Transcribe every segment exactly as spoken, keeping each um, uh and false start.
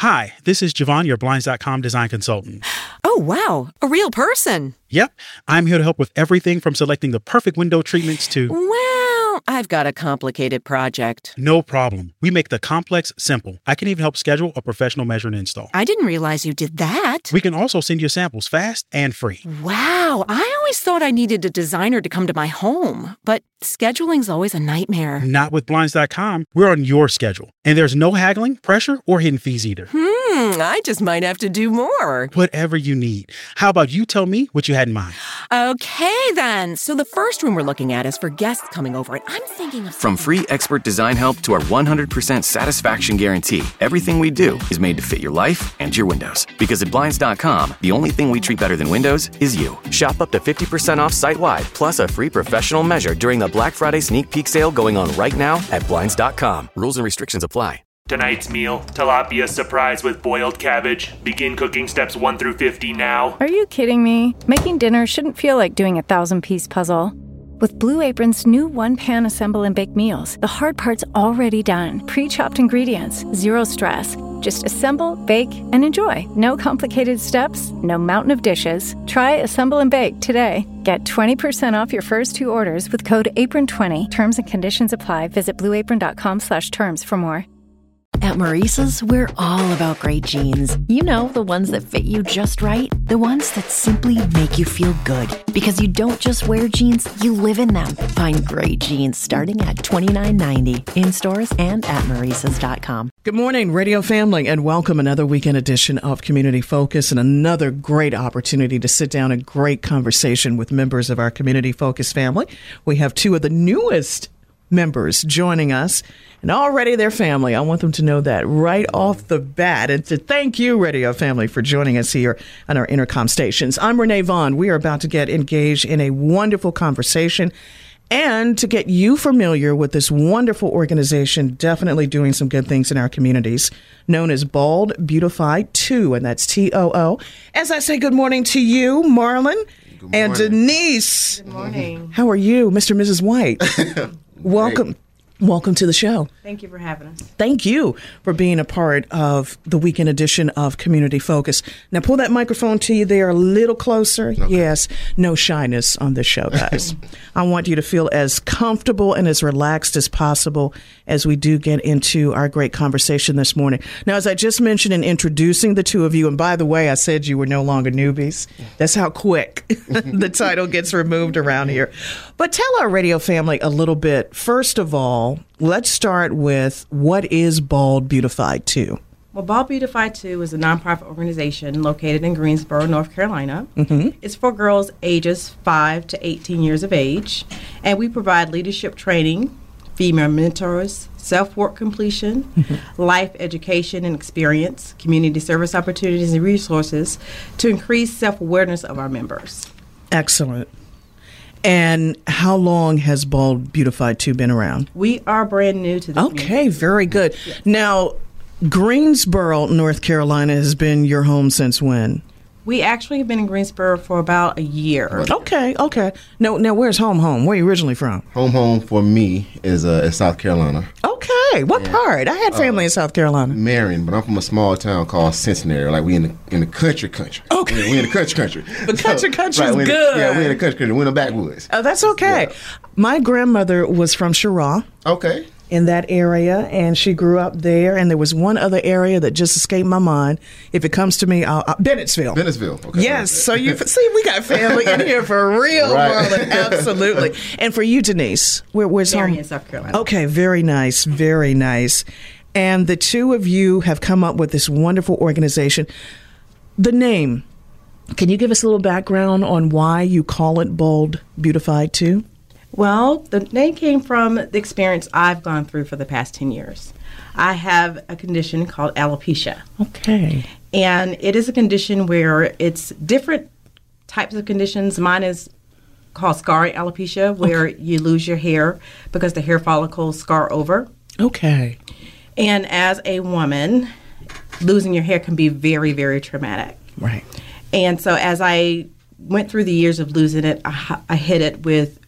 Hi, this is Javon, your Blinds dot com design consultant. Oh, wow. A real person. Yep. I'm here to help with everything from selecting the perfect window treatments to... Well, I've got a complicated project. No problem. We make the complex simple. I can even help schedule a professional measure and install. I didn't realize you did that. We can also send you samples fast and free. Wow. I always thought I needed a designer to come to my home, but scheduling's always a nightmare. Not with Blinds dot com. We're on your schedule. And there's no haggling, pressure, or hidden fees either. Hmm, I just might have to do more. Whatever you need. How about you tell me what you had in mind? Okay, then. So the first room we're looking at is for guests coming over, and I'm thinking of... From free expert design help to our one hundred percent satisfaction guarantee, everything we do is made to fit your life and your windows. Because at Blinds dot com, the only thing we treat better than windows is you. Shop up to fifty percent off site-wide, plus a free professional measure during the Black Friday sneak peek sale going on right now at Blinds dot com. Rules and restrictions apply. Tonight's meal, tilapia surprise with boiled cabbage. Begin cooking steps one through fifty now. Are you kidding me? Making dinner shouldn't feel like doing a thousand-piece puzzle. With Blue Apron's new one-pan assemble and bake meals, the hard part's already done. Pre-chopped ingredients, zero stress. Just assemble, bake, and enjoy. No complicated steps, no mountain of dishes. Try Assemble and Bake today. Get twenty percent off your first two orders with code apron twenty. Terms and conditions apply. Visit blue apron dot com slash terms for more. At Maurice's, we're all about great jeans. You know, the ones that fit you just right. The ones that simply make you feel good. Because you don't just wear jeans, you live in them. Find great jeans starting at twenty-nine ninety in stores and at maurices dot com. Good morning, radio family, and welcome another weekend edition of Community Focus and another great opportunity to sit down and great conversation with members of our Community Focus family. We have two of the newest members joining us, and already their family. I want them to know that right off the bat, and to thank you, radio family, for joining us here on our Intercom stations. I'm Renee Vaughn. We are about to get engaged in a wonderful conversation and to get you familiar with this wonderful organization, definitely doing some good things in our communities, known as Bald Beautified two, and that's T O O. As I say good morning to you, Marlon and Denise. Good morning. How are you, Mister and Missus White? Welcome. Welcome to the show. Thank you for having us. Thank you for being a part of the weekend edition of Community Focus. Now, pull that microphone to you there a little closer. Okay. Yes, no shyness on this show, guys. I want you to feel as comfortable and as relaxed as possible as we do get into our great conversation this morning. Now, as I just mentioned in introducing the two of you, and by the way, I said you were no longer newbies. That's how quick the title gets removed around here. But tell our radio family a little bit. First of all, let's start with what is Bald Beautified two? Well, Bald Beautified two is a nonprofit organization located in Greensboro, North Carolina. Mm-hmm. It's for girls ages five to eighteen years of age, and we provide leadership training, female mentors, self-work completion, mm-hmm. life education and experience, community service opportunities and resources to increase self-awareness of our members. Excellent. And how long has Bald Beautified two been around? We are brand new to the Okay, community. very good. Yes. Now, Greensboro, North Carolina has been your home since when? We actually have been in Greensboro for about a year. Okay, okay. Now, now where's home home? Where are you originally from? Home home for me is uh, is South Carolina. Okay, what Yeah. part? I had family Uh, in South Carolina. Marion, but I'm from a small town called Cincinnati. Like we in the in the country country. Okay. We, we in the country country. The country country is we in the- good. yeah, we in the country country. We in the backwoods. Oh, that's okay. Yeah. My grandmother was from Cheraw. Okay. In that area, and she grew up there. And there was one other area that just escaped my mind. If it comes to me, I'll, I'll, Bennettsville. Bennettsville. Okay. Yes. So you see, we got family in here for real, Right. Marlon. Absolutely. And for you, Denise, where, where's Marion, home? South Carolina. Okay. Very nice. Very nice. And the two of you have come up with this wonderful organization. The name. Can you give us a little background on why you call it Bald Beautified two? Well, the name came from the experience I've gone through for the past ten years. I have a condition called alopecia. Okay. And it is a condition where it's different types of conditions. Mine is called scarring alopecia, where okay. you lose your hair because the hair follicles scar over. Okay. And as a woman, losing your hair can be very, very traumatic. Right. And so as I went through the years of losing it, I, I hit it with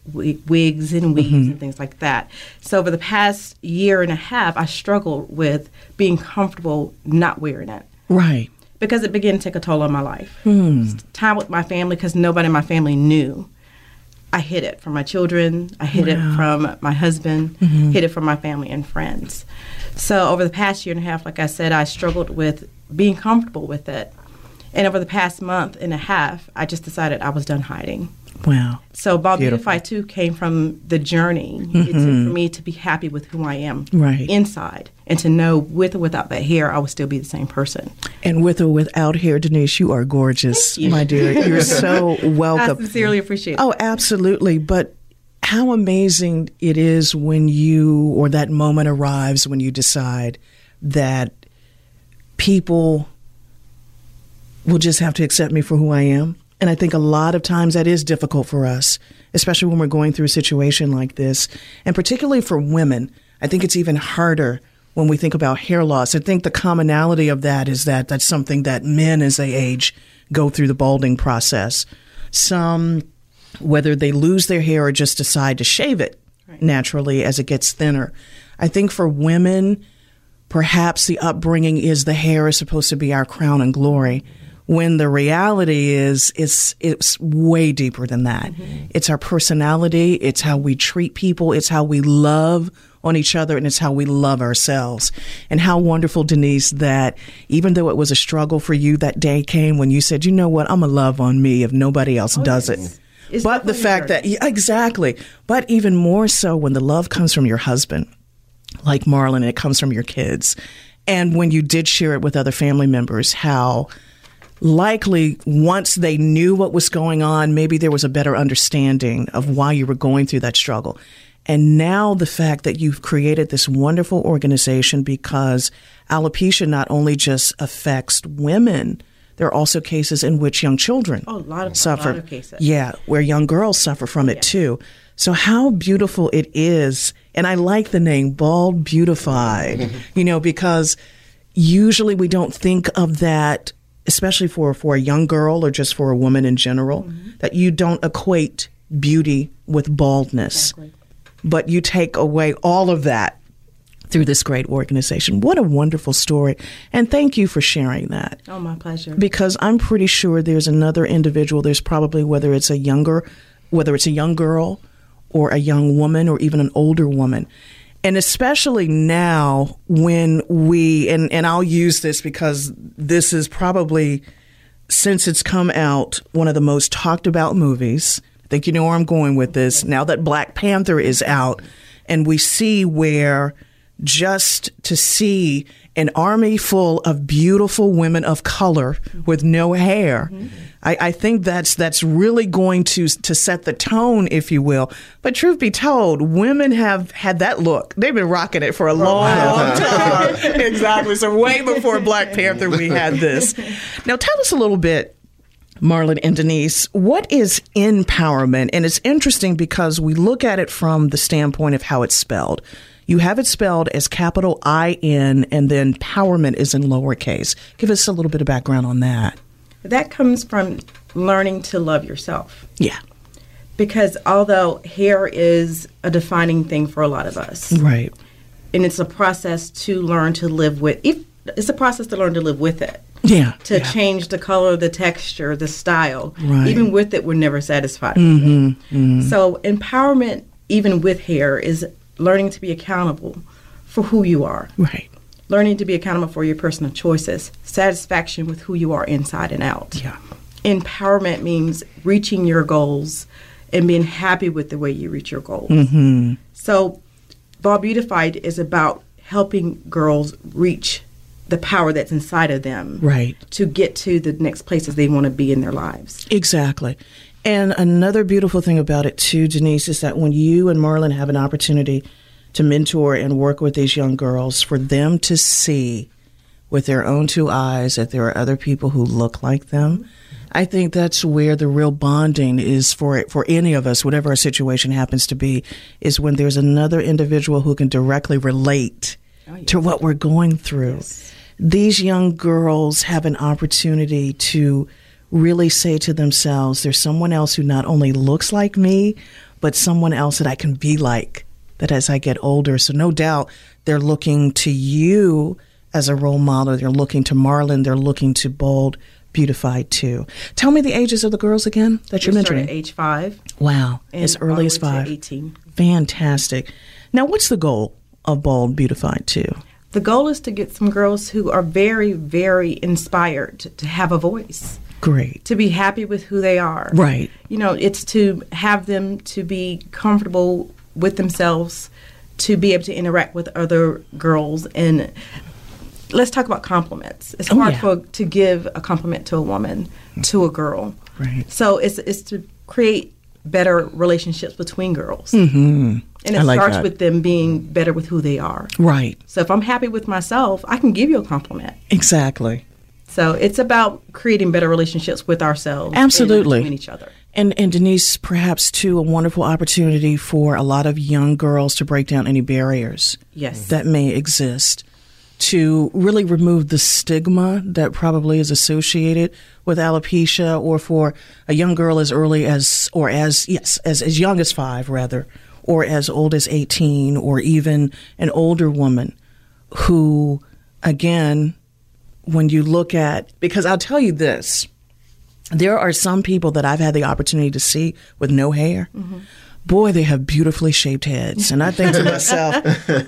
wi- wigs and weaves Mm-hmm. and things like that. So over the past year and a half, I struggled with being comfortable not wearing it. Right. Because it began to take a toll on my life. Hmm. Time with my family, because nobody in my family knew. I hid it from my children. I hid Wow. it from my husband. Mhm. Hid it from my family and friends. So over the past year and a half, like I said, I struggled with being comfortable with it. And over the past month and a half, I just decided I was done hiding. Wow. So Bald Beautiful. Beautify too came from the journey. Mhm. It's for me to be happy with who I am Right. inside, and to know with or without that hair, I would still be the same person. And with or without hair, Denise, you are gorgeous, Thank you. my dear. You're so welcome. I sincerely appreciate it. Oh, absolutely. But how amazing it is when you, or that moment arrives when you decide that people will just have to accept me for who I am. And I think a lot of times that is difficult for us, especially when we're going through a situation like this. And particularly for women, I think it's even harder when we think about hair loss. I think the commonality of that is that that's something that men as they age go through the balding process. Some, whether they lose their hair or just decide to shave it Right. naturally as it gets thinner. I think for women, perhaps the upbringing is the hair is supposed to be our crown and glory, when the reality is it's it's way deeper than that. Mm-hmm. It's our personality, it's how we treat people, it's how we love on each other, and it's how we love ourselves. And how wonderful, Denise, that even though it was a struggle for you, that day came when you said, you know what, I'm going to love on me if nobody else Oh, does yes. it. It's But the definitely fact that, hard. yeah, exactly. But even more so when the love comes from your husband, like Marlon, and it comes from your kids. And when you did share it with other family members, how likely once they knew what was going on, maybe there was a better understanding of why you were going through that struggle. And now the fact that you've created this wonderful organization, because alopecia not only just affects women, there are also cases in which young children Oh, a lot of- a suffer. lot of cases. Yeah, where young girls suffer from it Yeah. too. So how beautiful it is. And I like the name Bald Beautified, you know, because usually we don't think of that, especially for, for a young girl or just for a woman in general, Mm-hmm. that you don't equate beauty with baldness. Exactly. But you take away all of that through this great organization. What a wonderful story. And thank you for sharing that. Oh, my pleasure. Because I'm pretty sure there's another individual, there's probably, whether it's a younger, whether it's a young girl or a young woman or even an older woman. And especially now when we, and, and I'll use this because this is probably, since it's come out, one of the most talked about movies. I think you know where I'm going with this. Now that Black Panther is out, and we see where just to see an army full of beautiful women of color with no hair, mm-hmm. I, I think that's that's really going to to set the tone, if you will. But truth be told, women have had that look. They've been rocking it for a long, long time. Exactly. So way before Black Panther, we had this. Now, tell us a little bit, Marlon and Denise, what is empowerment? And it's interesting because we look at it from the standpoint of how it's spelled. You have it spelled as capital I N, and then empowerment is in lowercase. Give us a little bit of background on that. That comes from learning to love yourself. Yeah. Because although hair is a defining thing for a lot of us, Right. and it's a process to learn to live with, if, it's a process to learn to live with it. Yeah. To yeah. change the color, the texture, the style. Right. Even with it, we're never satisfied. Mm-hmm. Mm-hmm. So empowerment, even with hair, is learning to be accountable for who you are. Right. Learning to be accountable for your personal choices. Satisfaction with who you are inside and out. Yeah. Empowerment means reaching your goals and being happy with the way you reach your goals. Mm-hmm. So Bald Beautified is about helping girls reach the power that's inside of them. Right. To get to the next places they want to be in their lives. Exactly. And another beautiful thing about it, too, Denise, is that when you and Marlon have an opportunity to mentor and work with these young girls, for them to see with their own two eyes that there are other people who look like them, I think that's where the real bonding is for for any of us, whatever our situation happens to be, is when there's another individual who can directly relate oh, yes. to what we're going through. Yes. These young girls have an opportunity to really say to themselves, there's someone else who not only looks like me, but someone else that I can be like that as I get older. So no doubt they're looking to you as a role model. They're looking to Marlon. They're looking to Bold Beautified too. Tell me the ages of the girls again that you're We mentioning. start at age five. Wow, and as all early the as way to five. eighteen. Fantastic. Now, what's the goal of Bold Beautified too? The goal is to get some girls who are very, very inspired to, to have a voice. Great. To be happy with who they are. Right. You know, it's to have them to be comfortable with themselves, to be able to interact with other girls. And let's talk about compliments. It's Oh, hard yeah. for to give a compliment to a woman, to a girl. Right. So it's it's to create better relationships between girls. Mm-hmm. And it I like starts that. with them being better with who they are. Right. So if I'm happy with myself, I can give you a compliment. Exactly. So it's about creating better relationships with ourselves. Absolutely. And between each other. And, and Denise, perhaps too, a wonderful opportunity for a lot of young girls to break down any barriers Yes. that may exist, to really remove the stigma that probably is associated with alopecia, or for a young girl as early as, or as, yes, as, as young as five, rather, or as old as eighteen, or even an older woman who, again, when you look at, because I'll tell you this, there are some people that I've had the opportunity to see with no hair. Mm-hmm. Boy, they have beautifully shaped heads. And I think to myself,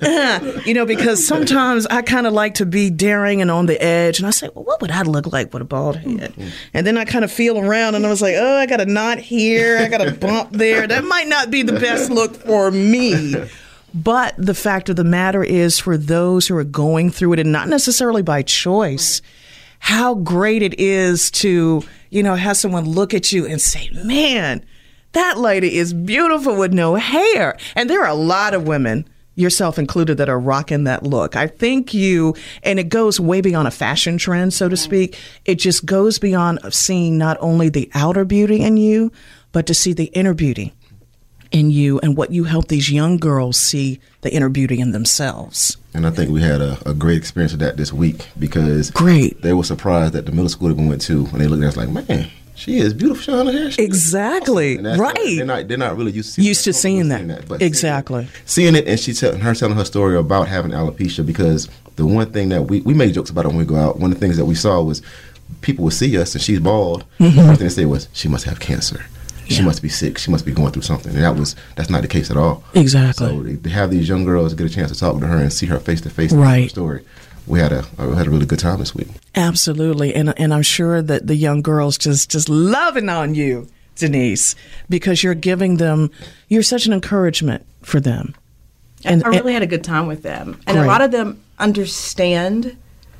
you know, because sometimes I kind of like to be daring and on the edge. And I say, well, what would I look like with a bald head? Mm-hmm. And then I kind of feel around and I was like, oh, I got a knot here. I got a bump there. That might not be the best look for me. But the fact of the matter is, for those who are going through it, and not necessarily by choice, how great it is to, you know, have someone look at you and say, man, that lady is beautiful with no hair. And there are a lot of women, yourself included, that are rocking that look. I think you, and it goes way beyond a fashion trend, so to speak. It just goes beyond seeing not only the outer beauty in you, but to see the inner beauty in you, and what you help these young girls see the inner beauty in themselves. And I think we had a, a great experience with that this week, because great. They were surprised at the middle school that we went to, and they looked at us like, man, she is beautiful. She on her hair. She exactly. awesome. Right. They're not, they're not really used to seeing used that. to seeing that. Seeing that but exactly. Seeing it, seeing it and she tell, her telling her story about having alopecia, because the one thing that we, we made jokes about it when we go out, one of the things that we saw was people would see us and she's bald. Mm-hmm. The first thing they say was, she must have cancer. She yeah. must be sick. She must be going through something. And that was that's not the case at all. Exactly. So to have these young girls get a chance to talk to her and see her face to face, right? Her story. We had a we had a really good time this week. Absolutely, and and I'm sure that the young girls just just loving on you, Denise, because you're giving them, you're such an encouragement for them. And I really and, had a good time with them, and great. a lot of them understand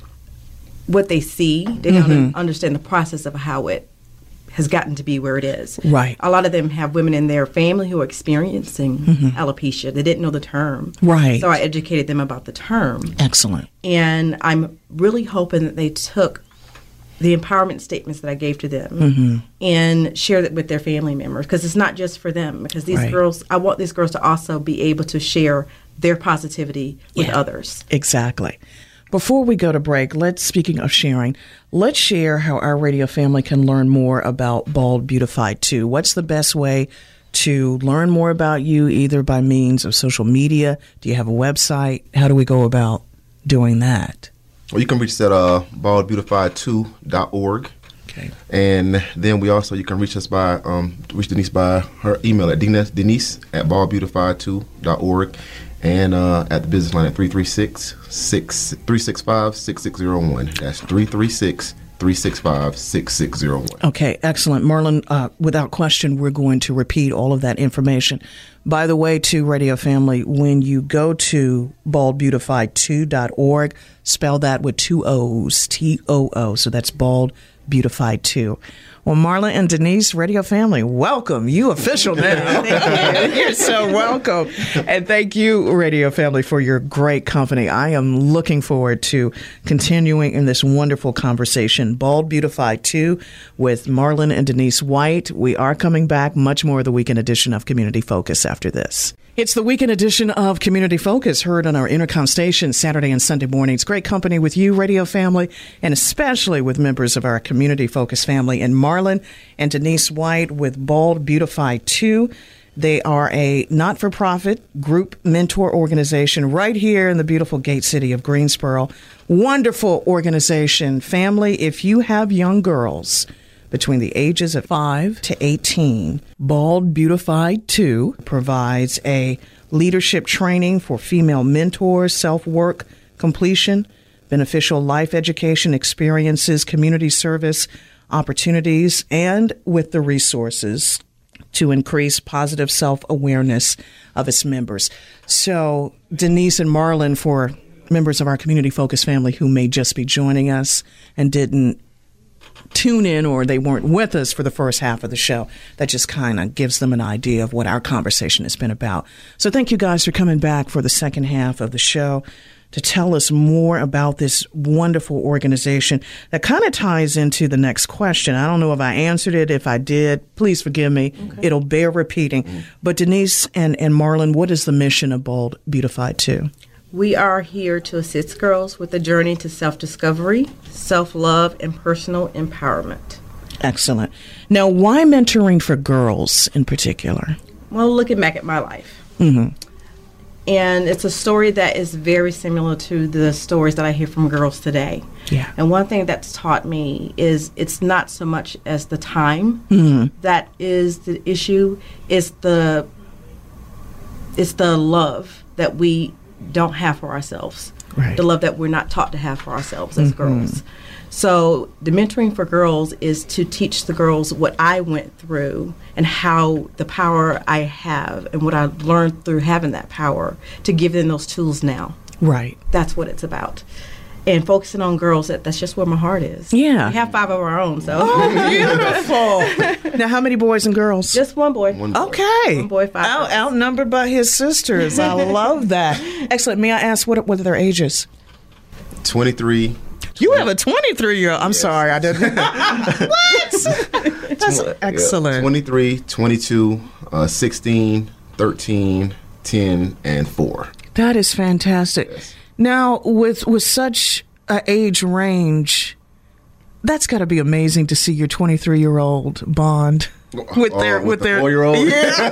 what they see. They mm-hmm. don't understand the process of how it has gotten to be where it is. Right. A lot of them have women in their family who are experiencing mm-hmm. alopecia. They didn't know the term. Right. So I educated them about the term. Excellent. And I'm really hoping that they took the empowerment statements that I gave to them mm-hmm. and shared it with their family members, because it's not just for them. Because these right. girls, I want these girls to also be able to share their positivity with yeah. others. Exactly. Before we go to break, let's, speaking of sharing, let's share how our radio family can learn more about Bald Beautified two. What's the best way to learn more about you, either by means of social media? Do you have a website? How do we go about doing that? Well, you can reach us at uh, bald beautified two dot org. Okay. And then we also, you can reach us by, um, reach Denise by her email at Denise, Denise at bald beautified two dot org. And uh, at the business line at three three six, three six five, six six zero one. That's three three six, three six five, six six zero one. Okay, excellent. Marlon, uh, without question, we're going to repeat all of that information. By the way, to Radio Family, when you go to bald beautified two dot org, spell that with two O's, T O O. So that's Bald Beautified two. Well, Marlon and Denise, Radio Family, welcome. You official now. Thank you. You're so welcome. And thank you, Radio Family, for your great company. I am looking forward to continuing in this wonderful conversation. Bald Beautified two with Marlon and Denise White. We are coming back, much more of the weekend edition of Community Focus after this. It's the weekend edition of Community Focus, heard on our Intercom station Saturday and Sunday mornings. Great company with you, Radio Family, and especially with members of our Community Focus family, and Marlon and Denise White with Bald Beautified two. They are a not-for-profit group mentor organization right here in the beautiful Gate City of Greensboro. Wonderful organization. Family, if you have young girls between the ages of five to eighteen, Bald Beautified two provides a leadership training for female mentors, self-work completion, beneficial life education experiences, community service opportunities, and with the resources to increase positive self-awareness of its members. So Denise and Marlon, for members of our community focus family who may just be joining us and didn't tune in or they weren't with us for the first half of the show, that just kind of gives them an idea of what our conversation has been about. So thank you guys for coming back for the second half of the show to tell us more about this wonderful organization that kind of ties into the next question. I don't know if I answered it. If I did, please forgive me. Okay. It'll bear repeating. Mm. But Denise and, and Marlon, what is the mission of Bald Beautified two? We are here to assist girls with the journey to self-discovery, self-love, and personal empowerment. Excellent. Now, why mentoring for girls in particular? Well, looking back at my life. Mm-hmm. And it's a story that is very similar to the stories that I hear from girls today. Yeah. And one thing that's taught me is it's not so much as the time mm-hmm. that is the issue. It's the it's the love that we don't have for ourselves. Right. The love that we're not taught to have for ourselves as mm-hmm. girls. So the mentoring for girls is to teach the girls what I went through and how the power I have and what I learned through having that power to give them those tools now. Right. That's what it's about. And focusing on girls, that, that's just where my heart is. Yeah. We have five of our own, so. Oh, beautiful. Now, how many boys and girls? Just one boy. One boy. Okay. One boy, five Out, girls. outnumbered by his sisters. I love that. Excellent. May I ask what, what are their ages? twenty-three. You have a twenty-three-year-old. I'm yes. sorry, I didn't. What? That's excellent. Yeah, twenty-three, twenty-two, uh, sixteen, thirteen, ten, and four. That is fantastic. Yes. Now, with with such an age range, that's got to be amazing to see your twenty-three-year-old bond with uh, their with, with the their four-year-old.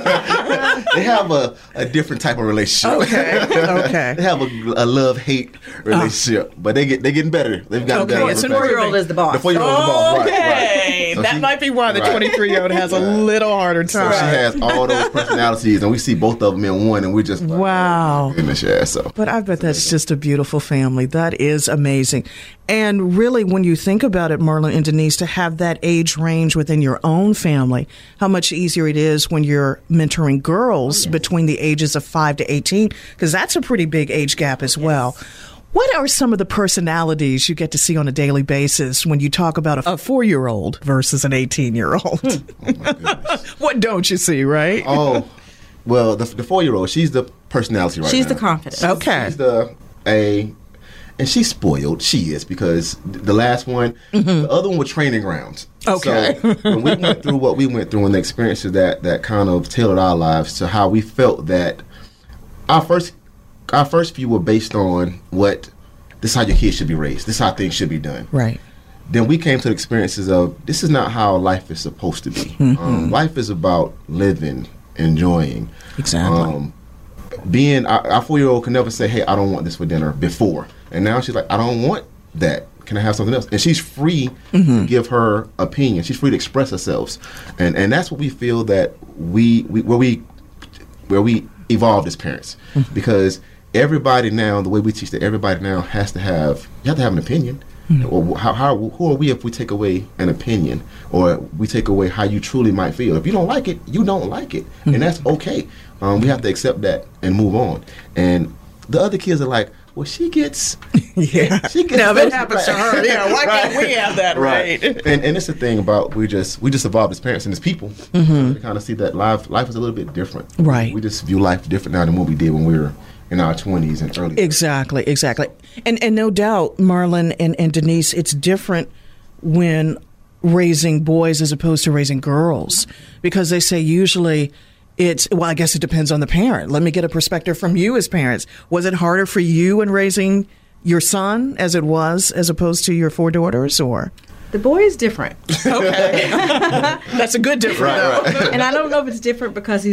Yeah. They have a, a different type of relationship. Okay. Okay. They have a, a love-hate relationship, uh, but they get they getting better. They've gotten okay. better. It's the four-year-old is the boss. The four-year-old is the boss. Right, Okay. right. So that she, might be why the right. twenty-three-year-old has a little harder time. So she has all those personalities, and we see both of them in one, and we're just like, wow. oh, goodness, yeah, so. But I bet that's just a beautiful family. That is amazing. And really, when you think about it, Marlon and Denise, to have that age range within your own family, how much easier it is when you're mentoring girls oh, yes. between the ages of five to eighteen, because that's a pretty big age gap as yes. well. What are some of the personalities you get to see on a daily basis when you talk about a four-year-old versus an eighteen-year-old? Oh, my goodness. What don't you see, right? Oh, well, the, the four-year-old, she's the personality right she's now. She's the confidence. Okay. She's the, a, and she's spoiled. She is, because the last one, mm-hmm. the other one was training grounds. Okay. So when we went through what we went through and the experiences that, that kind of tailored our lives to how we felt that our first our first few were based on what, this is how your kids should be raised. This is how things should be done. Right. Then we came to the experiences of, this is not how life is supposed to be. Mm-hmm. Um, life is about living, enjoying. Exactly. Um, being, our, our four-year-old can never say, hey, I don't want this for dinner before. And now she's like, I don't want that. Can I have something else? And she's free mm-hmm. to give her opinion. She's free to express herself. And and that's what we feel that we, we where we where we evolved as parents. Mm-hmm. Because everybody now, the way we teach that everybody now has to have, you have to have an opinion. Mm-hmm. Or how, how who are we if we take away an opinion, or we take away how you truly might feel? If you don't like it, you don't like it, mm-hmm. and that's okay. Um, we have to accept that and move on. And the other kids are like, well, she gets, yeah, she gets. Now that happens to her. Yeah, why right. can't we have that? Right. right. And and it's the thing about we just we just evolved as parents and as people. Mm-hmm. We kind of see that life life is a little bit different. Right. We just view life different now than what we did when we were in our twenties and early. Exactly, exactly. And and no doubt, Marlon and, and Denise, it's different when raising boys as opposed to raising girls, because they say usually it's, well, I guess it depends on the parent. Let me get a perspective from you as parents. Was it harder for you in raising your son as it was as opposed to your four daughters, or? The boy is different. Okay. That's a good difference. Right, right. And I don't know if it's different because he's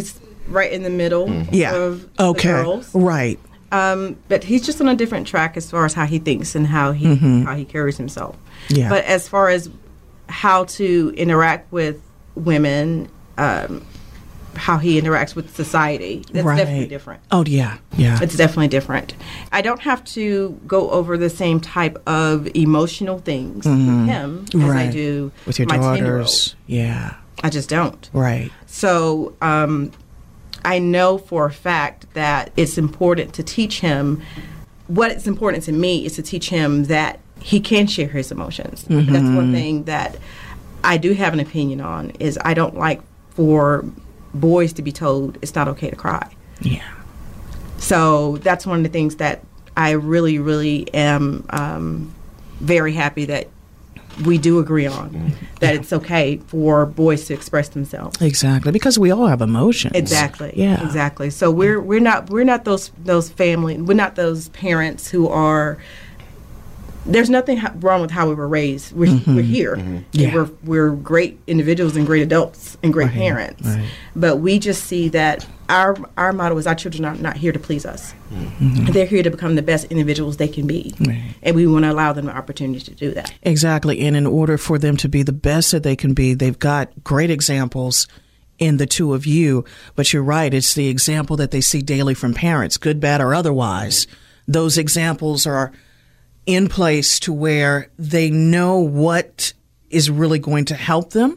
right in the middle Yeah. of Okay. the girls. Right. Um, but he's just on a different track as far as how he thinks and how he Mhm. how he carries himself. Yeah. But as far as how to interact with women, um, how he interacts with society, that's Right. definitely different. Oh, yeah. Yeah. It's definitely different. I don't have to go over the same type of emotional things Mhm. with him as I Right. do With your my ten-year-old. daughters. Yeah. I just don't. Right. So um, I know for a fact that it's important to teach him. What is important to me is to teach him that he can share his emotions. Mhm. That's one thing that I do have an opinion on. Is I don't like for boys to be told it's not okay to cry. Yeah. So that's one of the things that I really, really am um, very happy that we do agree on, that it's okay for boys to express themselves. Exactly, because we all have emotions. Exactly. Yeah. Exactly. So we're we're not we're not those those family we're not those parents who are. There's nothing ha- wrong with how we were raised. We're, Mhm. we're here. Mhm. Yeah. We're we're great individuals and great adults and great Right. parents. Right. But we just see that our our motto is our children are not here to please us. They're here to become the best individuals they can be, Right. and we want to allow them the opportunity to do that. Exactly. And in order for them to be the best that they can be, they've got great examples in the two of you. But you're right, it's the example that they see daily from parents, good, bad, or otherwise. Those examples are in place to where they know what is really going to help them,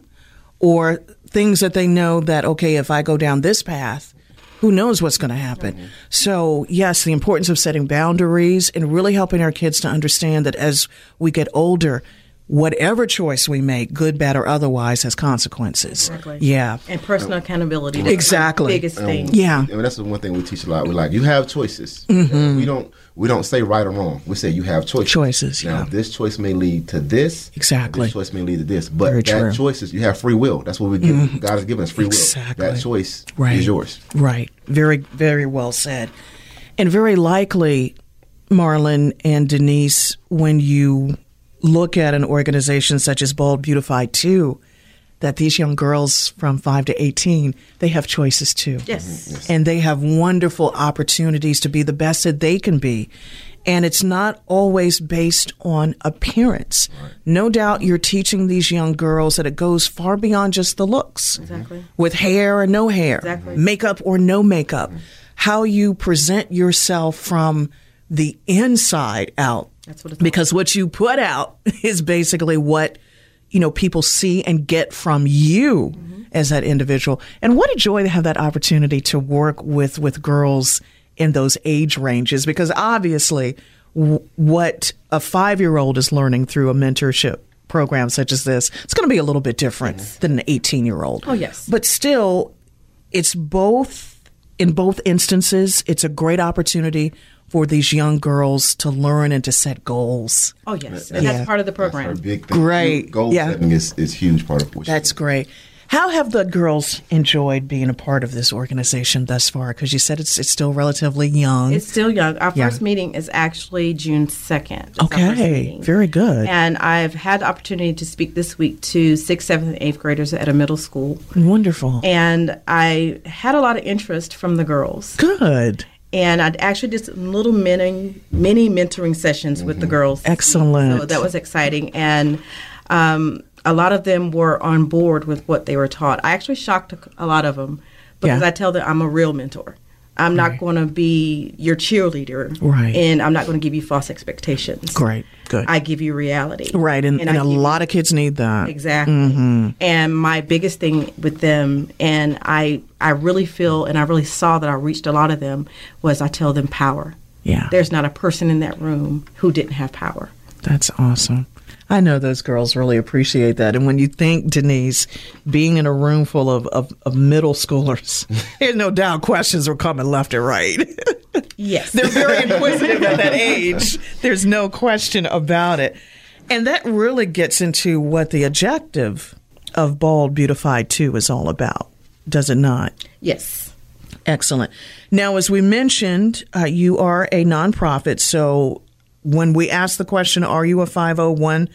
or things that they know that, okay, if I go down this path, who knows what's going to happen. Mm-hmm. So, yes, the importance of setting boundaries and really helping our kids to understand that as we get older, whatever choice we make, good, bad, or otherwise, has consequences. Exactly. Yeah. And personal accountability. That's Exactly. the biggest thing. Yeah. I mean, that's the one thing we teach a lot. We're like, you have choices. Mhm. We don't we don't say right or wrong. We say you have choices. Choices, Now, yeah. this choice may lead to this. Exactly. This choice may lead to this. But Very that true. choice is, you have free will. That's what we give. Mhm. God has given us free will. Exactly. That choice Right. is yours. Right. Very, very well said. And very likely, Marlon and Denise, when you look at an organization such as Bold Beautified two, that these young girls from five to eighteen, they have choices too. Yes. Yes. And they have wonderful opportunities to be the best that they can be. And it's not always based on appearance. Right. No doubt you're teaching these young girls that it goes far beyond just the looks. Exactly. With hair or no hair, Exactly. makeup or no makeup, mm-hmm. how you present yourself from the inside out. That's what it's because what you put out is basically what, you know, people see and get from you mm-hmm. as that individual. And what a joy to have that opportunity to work with, with girls in those age ranges, because obviously w- what a five-year-old is learning through a mentorship program such as this, it's going to be a little bit different mm-hmm. than an eighteen-year-old. Oh, yes. But still, it's both, in both instances, it's a great opportunity for these young girls to learn and to set goals. Oh, yes. That, And that's yeah. part of the program. That's our big thing. Great. Goal Yeah. setting is, is a huge part of what That's great. How have the girls enjoyed being a part of this organization thus far? Because you said it's it's still relatively young. It's still young. Our Yeah. first meeting is actually June second. That's our first Okay, meeting. very good. And I've had the opportunity to speak this week to sixth, seventh, and eighth graders at a middle school. Wonderful. And I had a lot of interest from the girls. Good. And I actually did some little mini, mini mentoring sessions with the girls. Excellent. So that was exciting. And um, a lot of them were on board with what they were taught. I actually shocked a, a lot of them because Yeah. I tell them I'm a real mentor. I'm not Right. going to be your cheerleader. Right. And I'm not going to give you false expectations. Great. Good. I give you reality. right, and, and, I a give you- lot of kids need that. Exactly. Mm-hmm. And my biggest thing with them, and I, I really feel, and I really saw that I reached a lot of them, was I tell them power. Yeah. There's not a person in that room who didn't have power. That's awesome. I know those girls really appreciate that. And when you think, Denise, being in a room full of, of, of middle schoolers, there's no doubt questions were coming left and right. Yes. They're very inquisitive at that age. There's no question about it. And that really gets into what the objective of Bold Beautified two is all about, does it not? Yes. Excellent. Now, as we mentioned, uh, you are a nonprofit. So when we ask the question, are you a five oh one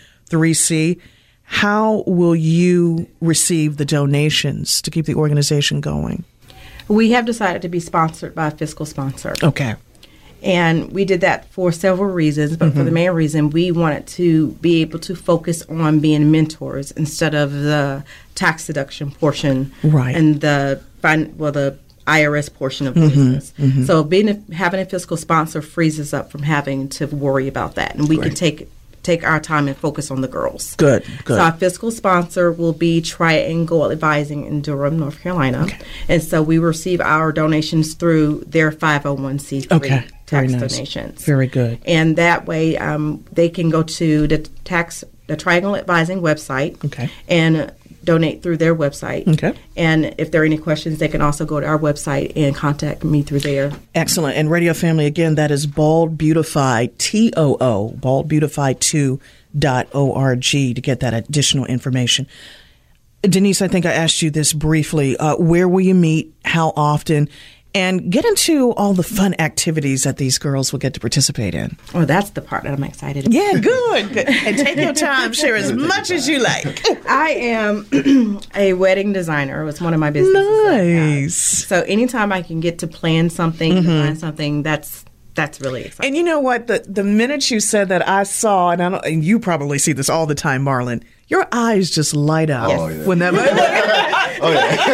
c, how will you receive the donations to keep the organization going? We have decided to be sponsored by a fiscal sponsor. Okay. And we did that for several reasons, but mm-hmm. for the main reason, we wanted to be able to focus on being mentors instead of the tax deduction portion, right. and the fin- well the I R S portion of the mm-hmm. business. Mm-hmm. So being a, having a fiscal sponsor frees us up from having to worry about that, and we Great. can take take our time and focus on the girls. Good, good. So our fiscal sponsor will be Triangle Advising in Durham, North Carolina. Okay. And so we receive our donations through their five oh one c three okay. Very tax nice. donations. Very good. And that way um, they can go to the tax the Triangle Advising website okay. and donate through their website. Okay. And if there are any questions, they can also go to our website and contact me through there. Excellent. And Radio Family, again, that is Bald Beautify, T O O, bald beautify two dot org to get that additional information. Denise, I think I asked you this briefly. Uh, where will you meet? How often? And get into all the fun activities that these girls will get to participate in. Oh, that's the part that I'm excited about. Yeah, good. good. And take your time. Share as much as you like. I am a wedding designer. It's one of my businesses. Nice. So anytime I can get to plan something, Mm-hmm. design something, that's that's really exciting. And you know what? The the minute you said that, I saw, and, I don't, and you probably see this all the time, Marlon, your eyes just light up. Oh, yeah. When that oh,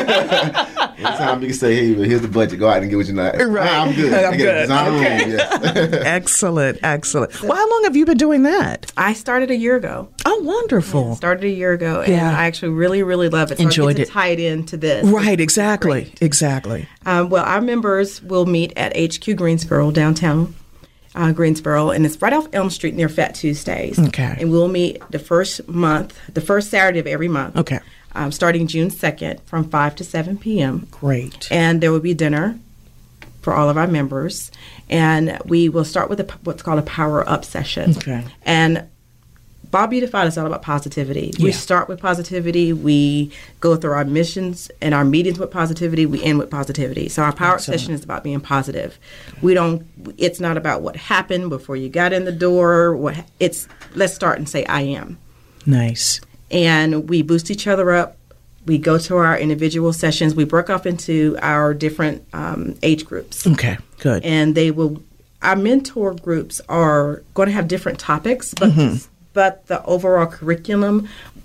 yeah. Anytime you can say, hey, here's the budget, go out and get what you like. Right. I'm good. I'm I get good. a design Okay. room, yes. Excellent, excellent. Well, how long have you been doing that? I started a year ago. Oh, wonderful. Yeah, started a year ago, and Yeah. I actually really, really love it. So Enjoyed I get it. to tie it into this. Right, exactly, exactly. Um, well, our members will meet at H Q Greensboro, downtown uh, Greensboro, and it's right off Elm Street near Fat Tuesdays. Okay. And we'll meet the first month, the first Saturday of every month. Okay. Um, starting June second from five to seven p.m. Great. And there will be dinner for all of our members. And we will start with a, what's called a power up session. Okay. And Bald Beautified is all about positivity. We Yeah. start with positivity. We go through our missions and our meetings with positivity. We end with positivity. So our power up Excellent. session is about being positive. We don't. It's not about what happened before you got in the door. What it's. Let's start and say I am. Nice. And we boost each other up. We go to our individual sessions. We break off into our different um, age groups. Okay, good. And they will. Our mentor groups are going to have different topics, but Mm-hmm. but the overall curriculum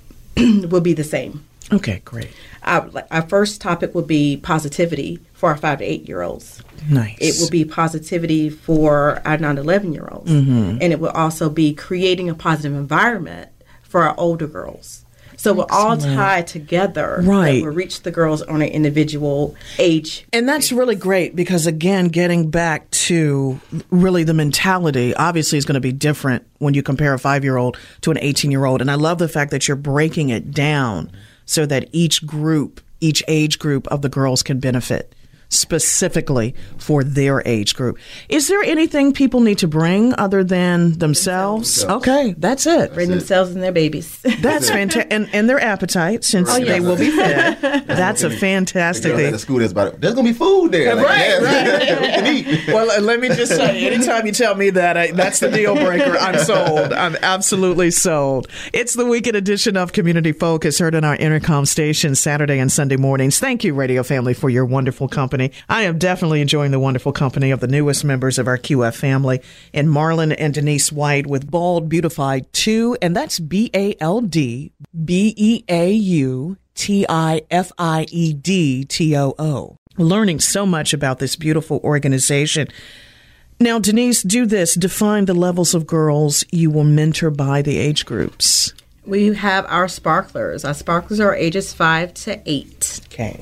will be the same. Okay, great. Our, like, our first topic will be positivity for our five to eight year olds. Nice. It will be positivity for our nine to eleven year olds, Mm-hmm. and it will also be creating a positive environment for our older girls. So we'll all tie together. Right. That will reach the girls on an individual age. And that's really great because, again, getting back to really the mentality obviously is going to be different when you compare a five-year-old to an eighteen-year-old. And I love the fact that you're breaking it down so that each group, each age group of the girls can benefit specifically for their age group. Is there anything people need to bring other than themselves? Themselves. Okay, that's it. Bring themselves and their babies. That's fantastic. And, and their appetite, since Oh, yeah. they will be fed. That's a fantastic At thing. the school, there's about there's gonna be food there. Like, Right, yes, we can eat. Well, uh, let me just say, anytime you tell me that, I, that's the deal breaker. I'm sold. I'm absolutely sold. It's the weekend edition of Community Focus, heard on our Intercom station Saturday and Sunday mornings. Thank you, Radio Family, for your wonderful company. I am definitely enjoying the wonderful company of the newest members of our Q F family, and Marlon and Denise White with Bald Beautified two, and that's B A L D B E A U T I F I E D T O O. Learning so much about this beautiful organization. Now, Denise, do this. Define the levels of girls you will mentor by the age groups. We have our sparklers. Our sparklers are ages five to eight. Okay.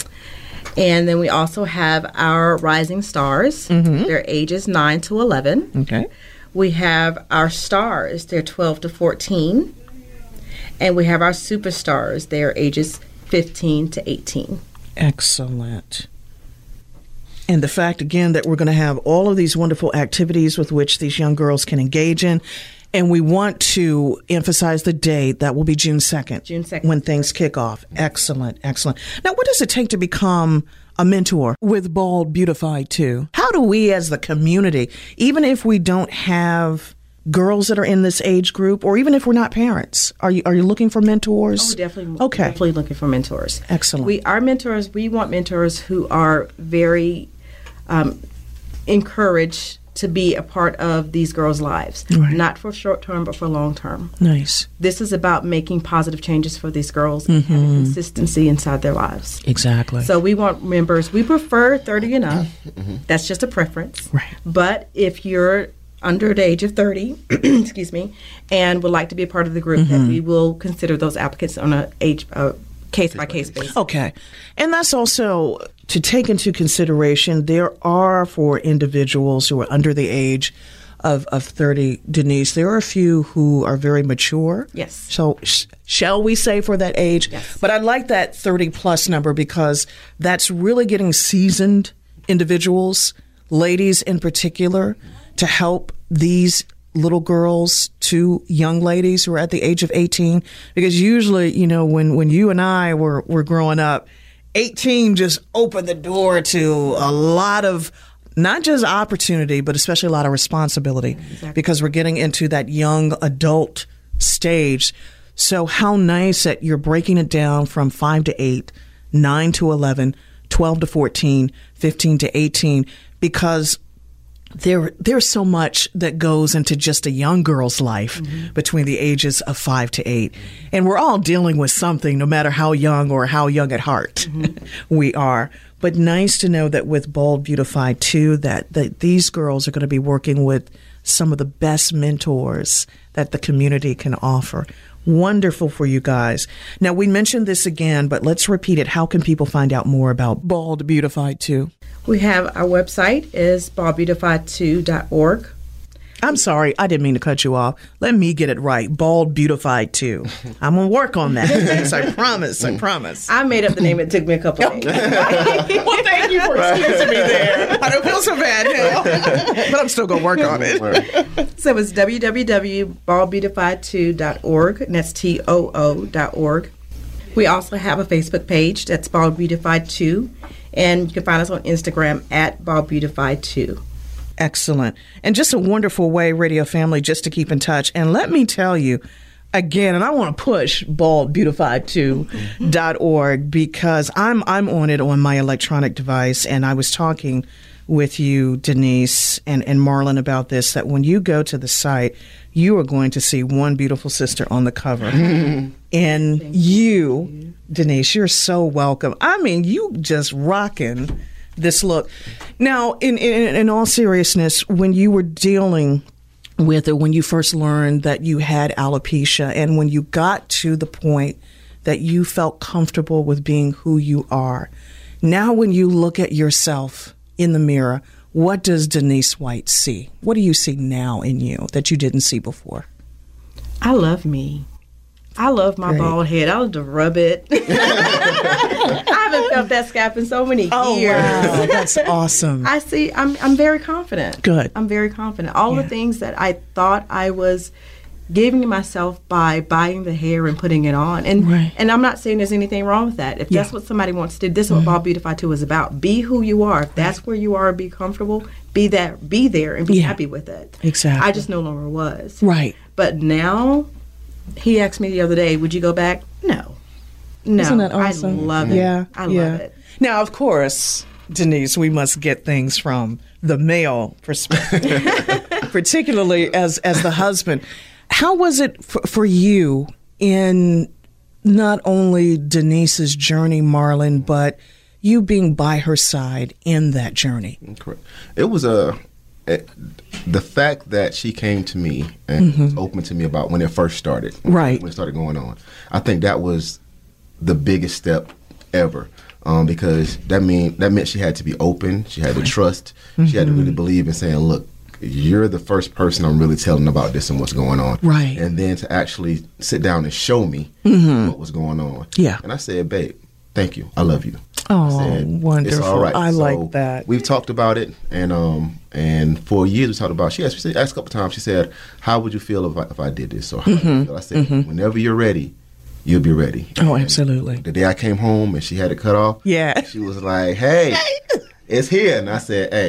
And then we also have our rising stars. Mm-hmm. They're ages nine to eleven. Okay. We have our stars. They're twelve to fourteen. And we have our superstars. They're ages fifteen to eighteen. Excellent. And the fact, again, that we're going to have all of these wonderful activities with which these young girls can engage in. And we want to emphasize the date. That will be June second. June second. When things kick off. Excellent, excellent. Now, what does it take to become a mentor with Bald Beautified two? How do we as the community, even if we don't have girls that are in this age group, or even if we're not parents? Are you are you looking for mentors? Oh, definitely. Okay. Definitely looking for mentors. Excellent. We our mentors. We want mentors who are very um, encouraged to be a part of these girls' lives, Right. not for short term, but for long term. Nice. This is about making positive changes for these girls and having consistency inside their lives. Exactly. So we want members. We prefer thirty and up. That's just a preference. Right. But if you're under the age of thirty, excuse me, and would like to be a part of the group, then we will consider those applicants on a age uh, case by case basis. Okay. And that's also to take into consideration, there are, for individuals who are under the age of, of thirty, Denise, there are a few who are very mature. Yes. So sh- shall we say for that age? Yes. But I like that thirty plus number because that's really getting seasoned individuals, ladies in particular, to help these little girls to young ladies who are at the age of eighteen. Because usually, you know, when, when you and I were, were growing up, eighteen just opened the door to a lot of not just opportunity, but especially a lot of responsibility, Exactly. because we're getting into that young adult stage. So how nice that you're breaking it down from five to eight, nine to eleven, twelve to fourteen, fifteen to eighteen, because There, there's so much that goes into just a young girl's life mm-hmm. between the ages of five to eight. And we're all dealing with something, no matter how young or how young at heart mm-hmm. we are. But nice to know that with Bold Beautified too, that, that these girls are going to be working with some of the best mentors that the community can offer. Wonderful for you guys. Now, we mentioned this again, but let's repeat it. How can people find out more about Bold Beautified two? We have our website is bald beautified two dot org. I'm sorry, I didn't mean to cut you off. Let me get it right. Bald Beautified two. I'm going to work on that. Yes, I promise. I promise. I made up the name. It took me a couple of days. Well, thank you for excusing me there. I don't feel so bad now. But I'm still going to work on it. So it's w w w dot bald beautified two dot org, and that's T O O dot org. We also have a Facebook page that's Bald Beautified two, and you can find us on Instagram at Bald Beautified two. Excellent. And just a wonderful way, radio family, just to keep in touch. And let me tell you, again, and I want to push bald beautified two dot org because I'm I'm on it on my electronic device, and I was talking with you, Denise, and, and Marlon about this, that when you go to the site, you are going to see one beautiful sister on the cover. And you, you, Denise, you're so welcome. I mean, you just rocking this look. Now, in, in, in all seriousness, when you were dealing with it, when you first learned that you had alopecia, and when you got to the point that you felt comfortable with being who you are, now when you look at yourself in the mirror, what does Denise White see? What do you see now in you that you didn't see before? I love me. I love my Great. bald head. I love to rub it. I haven't felt that scalp in so many Oh, years. wow. That's awesome. I see. I'm I'm very confident. Good. I'm very confident. All Yeah. the things that I thought I was giving myself by buying the hair and putting it on, and Right. and I'm not saying there's anything wrong with that. If Yeah. that's what somebody wants to do, this is what Bald Beautified two is about. Be who you are. If that's where you are, be comfortable. Be that. Be there and be Yeah. happy with it. Exactly. I just no longer was. Right. But now, he asked me the other day, would you go back? No. No. Isn't that awesome? I love it. Yeah. I yeah. love it. Now, of course, Denise, we must get things from the male perspective, particularly as, as the husband. How was it for, for you in not only Denise's journey, Marlon, but you being by her side in that journey? Correct. It was a, a the fact that she came to me and Mm-hmm. was open to me about when it first started, Right. when it started going on. I think that was the biggest step ever, um, because that mean that meant she had to be open. She had to trust. Mm-hmm. She had to really believe in saying, "Look, you're the first person I'm really telling about this and what's going on." Right. And then to actually sit down and show me what was going on. Yeah. And I said, "Babe, thank you. I love you." Oh, I said, wonderful. It's all right. I So like that. We've talked about it, and um, and for years we talked about. She asked, she asked a couple times. She said, "How would you feel if I, if I did this?" Or how would you feel? I said, "Whenever you're ready, you'll be ready." Oh, And absolutely. The day I came home and she had it cut off, Yeah. she was like, "Hey, it's here," and I said, "Hey,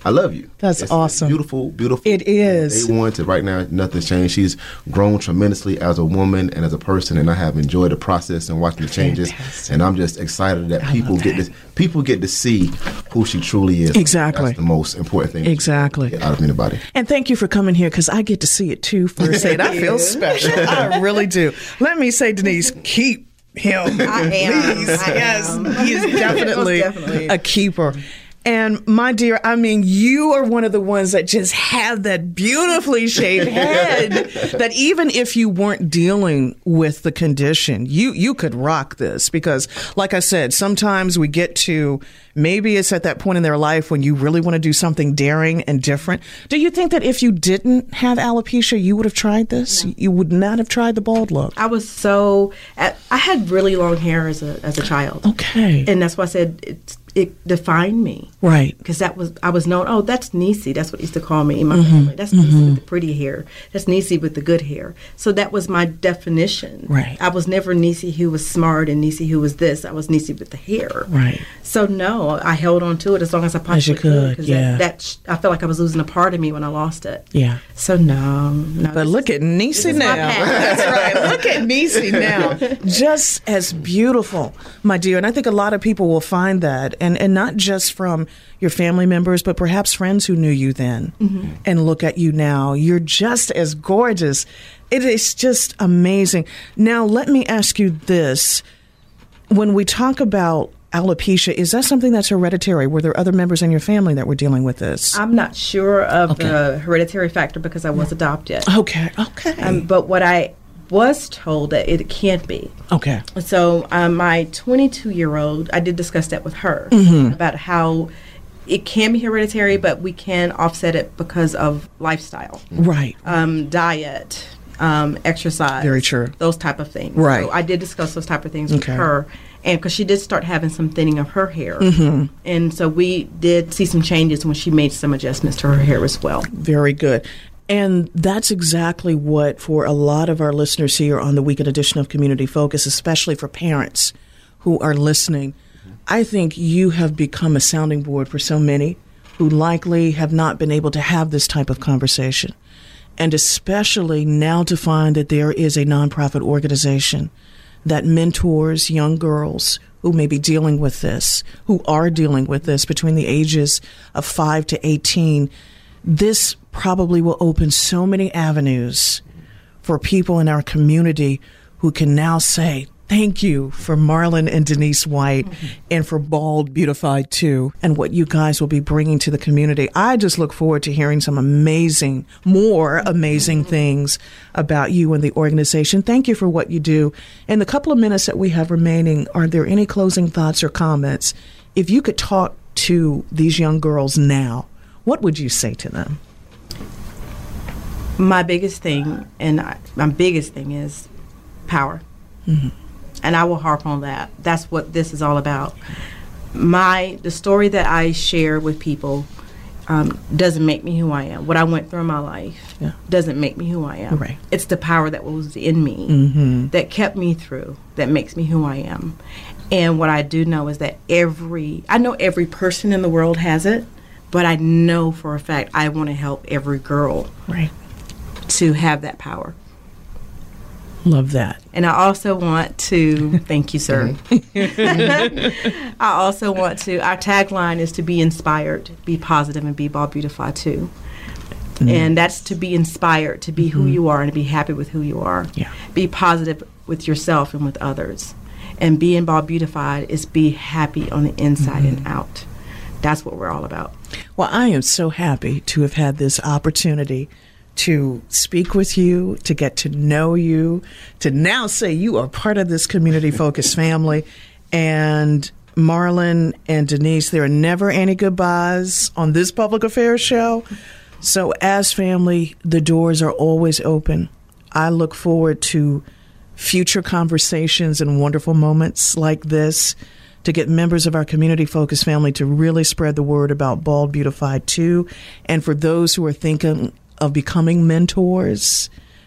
I love you. That's it's, awesome. It's beautiful, beautiful. It is. Day one to right now, nothing's changed. She's grown tremendously as a woman and as a person, and I have enjoyed the process and watching the changes. Fantastic. And I'm just excited that I people love get that. to people get to see who she truly is. Exactly. That's the most important thing. Exactly. Get out of anybody. And thank you for coming here because I get to see it too firsthand. I feel special. I really do. Let me say, Denise, keep him. I am. Please. I yes, am. he is definitely, Most definitely. a keeper. And my dear, I mean, you are one of the ones that just have that beautifully shaped head that even if you weren't dealing with the condition, you, you could rock this because, like I said, sometimes we get to, maybe it's at that point in their life when you really want to do something daring and different. Do you think that if you didn't have alopecia, you would have tried this? No. You would not have tried the bald look? I was so, I had really long hair as a as a child. Okay. And that's why I said it's, it defined me. Right. Because that was, I was known, oh, that's Niecy. That's what they used to call me in my Mm-hmm. family. That's Niecy Mm-hmm. with the pretty hair. That's Niecy with the good hair. So that was my definition. Right. I was never Niecy who was smart and Niecy who was this. I was Niecy with the hair. Right. So no, I held on to it as long as I possibly As you could, Because yeah. that, that sh- I felt like I was losing a part of me when I lost it. Yeah. So no, no. But look at Niecy is my now. path. That's right. Look at Niecy now. Just as beautiful, my dear. And I think a lot of people will find that. And, and not just from your family members, but perhaps friends who knew you then mm-hmm. and look at you now. You're just as gorgeous. It is just amazing. Now, let me ask you this. When we talk about alopecia, is that something that's hereditary? Were there other members in your family that were dealing with this? I'm not sure of Okay. the hereditary factor because I was adopted. Okay, okay. Um, but what I was told that it can't be. Okay. So um, my twenty-two-year-old, I did discuss that with her Mm-hmm. about how it can be hereditary, but we can offset it because of lifestyle, Right. um, diet, um, exercise. Very true. Those type of things. Right. So I did discuss those type of things Okay. with her. And because she did start having some thinning of her hair. Mm-hmm. And so we did see some changes when she made some adjustments to her hair as well. Very good. And that's exactly what, for a lot of our listeners here on the weekend edition of Community Focus, especially for parents who are listening, I think you have become a sounding board for so many who likely have not been able to have this type of conversation. And especially now to find that there is a nonprofit organization that mentors young girls who may be dealing with this, who are dealing with this between the ages of five to eighteen. This probably will open so many avenues for people in our community who can now say, thank you for Marlon and Denise White mm-hmm. and for Bald Beautified too, and what you guys will be bringing to the community. I just look forward to hearing some amazing, more amazing things about you and the organization. Thank you for what you do. In the couple of minutes that we have remaining, are there any closing thoughts or comments? If you could talk to these young girls now, what would you say to them? My biggest thing, and I, my biggest thing is power. Mm-hmm. And I will harp on that. That's what this is all about. My the story that I share with people um, doesn't make me who I am. What I went through in my life yeah. doesn't make me who I am. Right. It's the power that was in me mm-hmm. that kept me through, that makes me who I am. And what I do know is that every, I know every person in the world has it, but I know for a fact I want to help every girl right. to have that power. Love that. And I also want to, thank you, sir. I also want to, our tagline is to be inspired, be positive, and be Bald Beautified too. Mm. And that's to be inspired, to be mm-hmm. who you are and to be happy with who you are. Yeah. Be positive with yourself and with others. And being Bald Beautified is be happy on the inside mm-hmm. and out. That's what we're all about. Well, I am so happy to have had this opportunity to speak with you, to get to know you, to now say you are part of this Community Focus family. And Marlon and Denise, there are never any goodbyes on this public affairs show. So as family, the doors are always open. I look forward to future conversations and wonderful moments like this to get members of our Community Focus family to really spread the word about Bald Beautified too. And for those who are thinking of becoming mentors,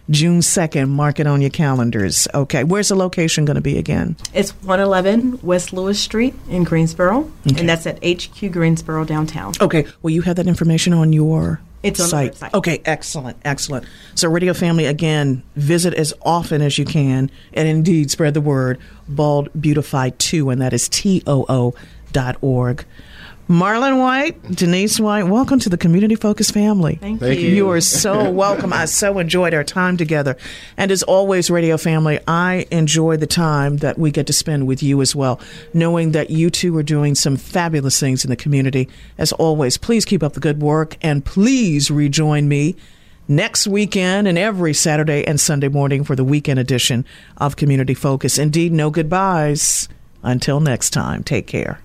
June second. Mark it on your calendars. Okay. Where's the location going to be again? It's one eleven West Lewis Street in Greensboro, Okay. and that's at H Q Greensboro downtown. Okay. Will you have that information on your It's on the site? website. Okay. Excellent. Excellent. So, Radio Family, again, visit as often as you can, and indeed spread the word. Bald Beautified two, and that is T O O dot org. Marlon White, Denise White, welcome to the Community Focus family. Thank, Thank you. you. You are so welcome. I so enjoyed our time together. And as always, Radio Family, I enjoy the time that we get to spend with you as well, knowing that you two are doing some fabulous things in the community. As always, please keep up the good work, and please rejoin me next weekend and every Saturday and Sunday morning for the weekend edition of Community Focus. Indeed, no goodbyes. Until next time, take care.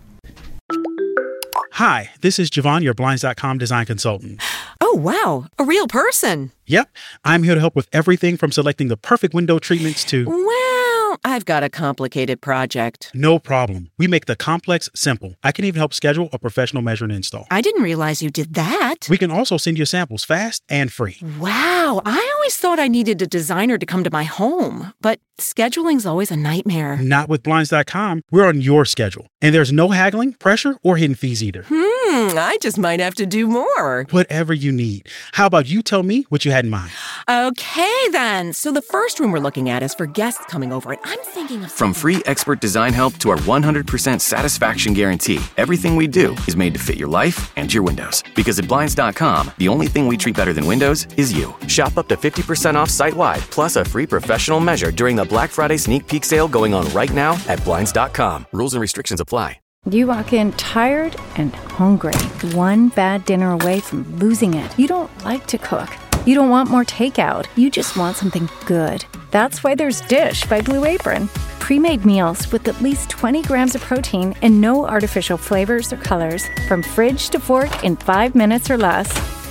Hi, this is Javon, your Blinds dot com design consultant. Oh, wow. A real person. Yep, I'm here to help with everything from selecting the perfect window treatments to... Well, I've got a complicated project. No problem. We make the complex simple. I can even help schedule a professional measure and install. I didn't realize you did that. We can also send you samples fast and free. Wow. I always thought I needed a designer to come to my home, but scheduling's always a nightmare. Not with Blinds dot com. We're on your schedule. And there's no haggling, pressure, or hidden fees either. Hmm, I just might have to do more. Whatever you need. How about you tell me what you had in mind? Okay, then. So the first room we're looking at is for guests coming over, and I'm thinking of... From free expert design help to our one hundred percent satisfaction guarantee, everything we do is made to fit your life and your windows. Because at Blinds dot com, the only thing we treat better than windows is you. Shop up to fifty percent off site-wide, plus a free professional measure during the Black Friday sneak peek sale going on right now at Blinds dot com. Rules and restrictions apply. You walk in tired and hungry, one bad dinner away from losing it. You don't like to cook. You don't want more takeout. You just want something good. That's why there's Dish by Blue Apron. Pre-made meals with at least twenty grams of protein and no artificial flavors or colors. From fridge to fork in five minutes or less.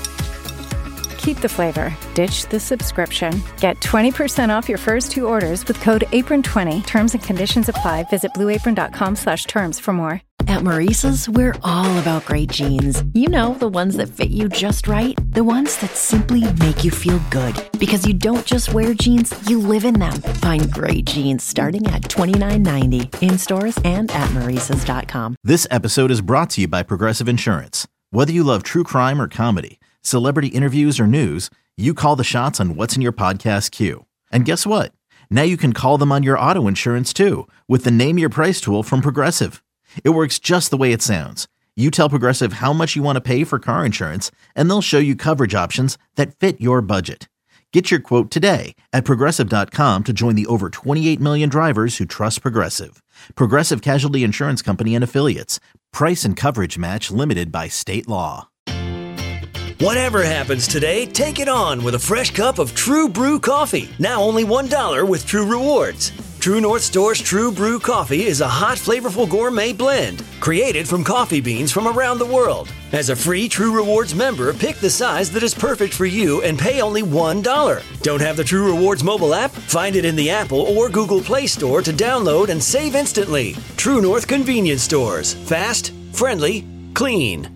Keep the flavor. Ditch the subscription. Get twenty percent off your first two orders with code apron twenty. Terms and conditions apply. Visit blue apron dot com slash terms for more. At Maurice's, we're all about great jeans. You know, the ones that fit you just right. The ones that simply make you feel good. Because you don't just wear jeans, you live in them. Find great jeans starting at twenty-nine ninety in stores and at maurices dot com. This episode is brought to you by Progressive Insurance. Whether you love true crime or comedy, celebrity interviews or news, you call the shots on what's in your podcast queue. And guess what? Now you can call them on your auto insurance too with the Name Your Price tool from Progressive. It works just the way it sounds. You tell Progressive how much you want to pay for car insurance, and they'll show you coverage options that fit your budget. Get your quote today at progressive dot com to join the over twenty-eight million drivers who trust Progressive. Progressive Casualty Insurance Company and Affiliates. Price and coverage match limited by state law. Whatever happens today, take it on with a fresh cup of True Brew coffee. Now only one dollar with True Rewards. True North Store's True Brew coffee is a hot, flavorful gourmet blend created from coffee beans from around the world. As a free True Rewards member, pick the size that is perfect for you and pay only one dollar. Don't have the True Rewards mobile app? Find it in the Apple or Google Play Store to download and save instantly. True North Convenience Stores. Fast, friendly, clean.